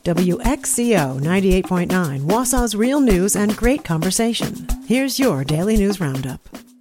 WXCO 98.9, Wausau's real news and great conversation. Here's your Daily News Roundup.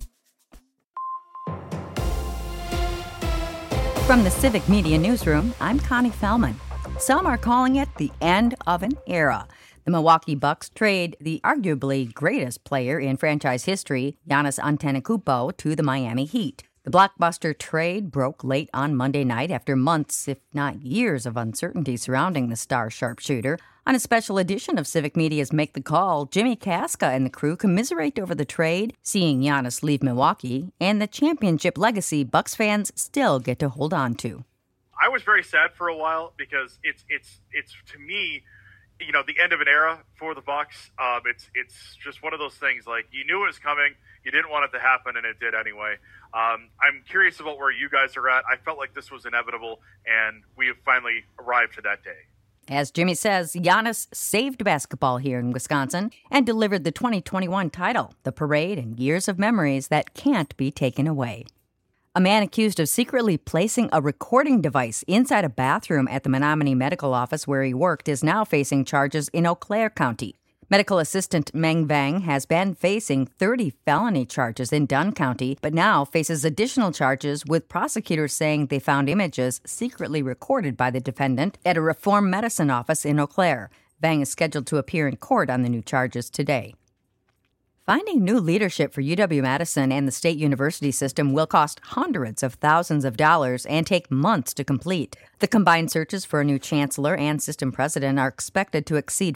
From the Civic Media Newsroom, I'm Connie Fellman. Some are calling it the end of an era. The Milwaukee Bucks trade the arguably greatest player in franchise history, Giannis Antetokounmpo, to the Miami Heat. The blockbuster trade broke late on Monday night after months, if not years, of uncertainty surrounding the star sharpshooter. On a special edition of Civic Media's Make the Call, Jimmy Casca and the crew commiserate over the trade, seeing Giannis leave Milwaukee, and the championship legacy Bucks fans still get to hold on to. I was very sad for a while because it's to me, the end of an era for the Bucks. It's just one of those things, like, you knew it was coming, you didn't want it to happen, and it did anyway. I'm curious about where you guys are at. I felt like this was inevitable, and we have finally arrived to that day. As Jimmy says, Giannis saved basketball here in Wisconsin and delivered the 2021 title, the parade and years of memories that can't be taken away. A man accused of secretly placing a recording device inside a bathroom at the Menominee Medical Office where he worked is now facing charges in Eau Claire County. Medical assistant Meng Vang has been facing 30 felony charges in Dunn County, but now faces additional charges, with prosecutors saying they found images secretly recorded by the defendant at a Reform Medicine office in Eau Claire. Vang is scheduled to appear in court on the new charges today. Finding new leadership for UW-Madison and the state university system will cost hundreds of thousands of dollars and take months to complete. The combined searches for a new chancellor and system president are expected to exceed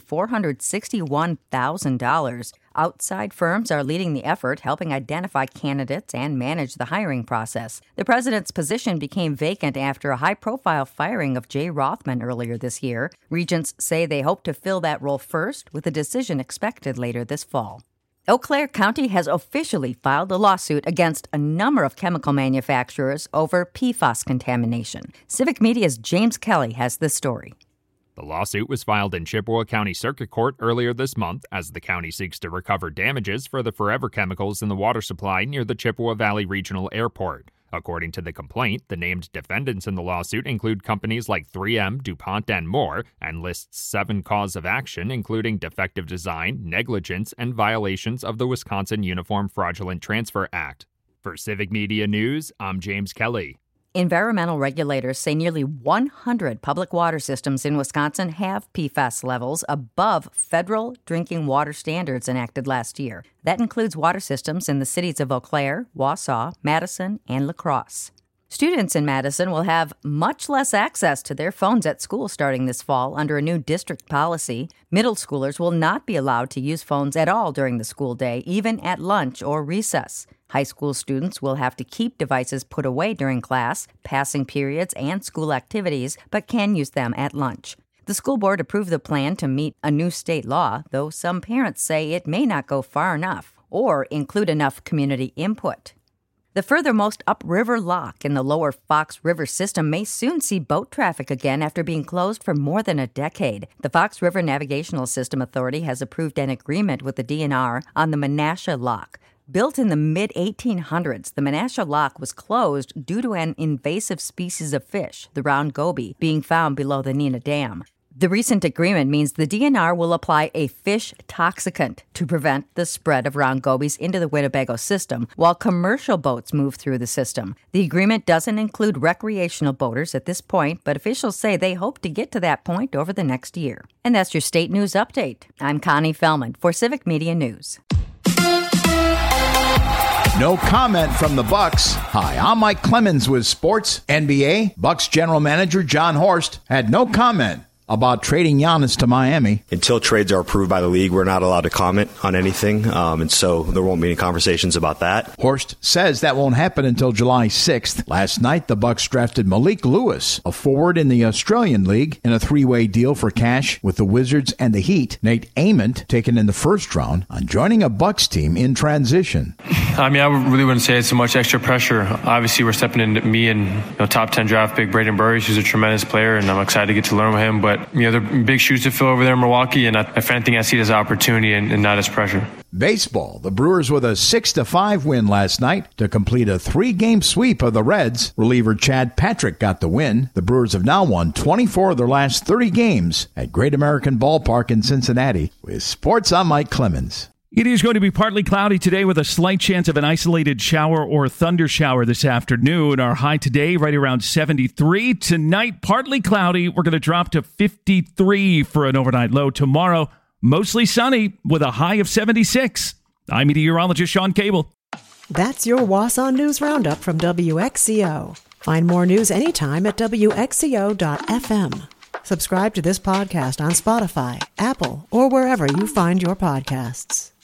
$461,000. Outside firms are leading the effort, helping identify candidates and manage the hiring process. The president's position became vacant after a high-profile firing of Jay Rothman earlier this year. Regents say they hope to fill that role first, with a decision expected later this fall. Eau Claire County has officially filed a lawsuit against a number of chemical manufacturers over PFAS contamination. Civic Media's James Kelly has the story. The lawsuit was filed in Chippewa County Circuit Court earlier this month as the county seeks to recover damages for the forever chemicals in the water supply near the Chippewa Valley Regional Airport. According to the complaint, the named defendants in the lawsuit include companies like 3M, DuPont, and more, and lists 7 causes of action, including defective design, negligence, and violations of the Wisconsin Uniform Fraudulent Transfer Act. For Civic Media News, I'm James Kelly. Environmental regulators say nearly 100 public water systems in Wisconsin have PFAS levels above federal drinking water standards enacted last year. That includes water systems in the cities of Eau Claire, Wausau, Madison, and La Crosse. Students in Madison will have much less access to their phones at school starting this fall under a new district policy. Middle schoolers will not be allowed to use phones at all during the school day, even at lunch or recess. High school students will have to keep devices put away during class, passing periods, and school activities, but can use them at lunch. The school board approved the plan to meet a new state law, though some parents say it may not go far enough or include enough community input. The furthermost upriver lock in the lower Fox River system may soon see boat traffic again after being closed for more than a decade. The Fox River Navigational System Authority has approved an agreement with the DNR on the Menasha Lock. Built in the mid-1800s, the Menasha Lock was closed due to an invasive species of fish, the round goby, being found below the Neenah Dam. The recent agreement means the DNR will apply a fish toxicant to prevent the spread of round gobies into the Winnebago system, while commercial boats move through the system. The agreement doesn't include recreational boaters at this point, but officials say they hope to get to that point over the next year. And that's your state news update. I'm Connie Fellman for Civic Media News. No comment from the Bucks. Hi, I'm Mike Clemens with Sports. NBA Bucks general manager John Horst had no comment about trading Giannis to Miami. Until trades are approved by the league, we're not allowed to comment on anything, and so there won't be any conversations about that. Horst says that won't happen until July 6th. Last night, the Bucks drafted Malik Lewis, a forward in the Australian League, in a 3-way deal for cash with the Wizards and the Heat. Nate Ament, taken in the first round, on joining a Bucks team in transition. I mean, I really wouldn't say it's so much extra pressure. Obviously, we're stepping into me and top 10 draft pick Braden Burris, who's a tremendous player, and I'm excited to get to learn with him. But they're big shoes to fill over there in Milwaukee, and if anything, I see it as an opportunity and not as pressure. Baseball. The Brewers with a 6-5 win last night to complete a 3-game sweep of the Reds. Reliever Chad Patrick got the win. The Brewers have now won 24 of their last 30 games at Great American Ballpark in Cincinnati. With sports, I'm Mike Clemens. It is going to be partly cloudy today with a slight chance of an isolated shower or thunder shower this afternoon. Our high today right around 73. Tonight, partly cloudy. We're going to drop to 53 for an overnight low. Tomorrow, mostly sunny with a high of 76. I'm meteorologist Sean Cable. That's your Wausau News Roundup from WXCO. Find more news anytime at WXCO.FM. Subscribe to this podcast on Spotify, Apple, or wherever you find your podcasts.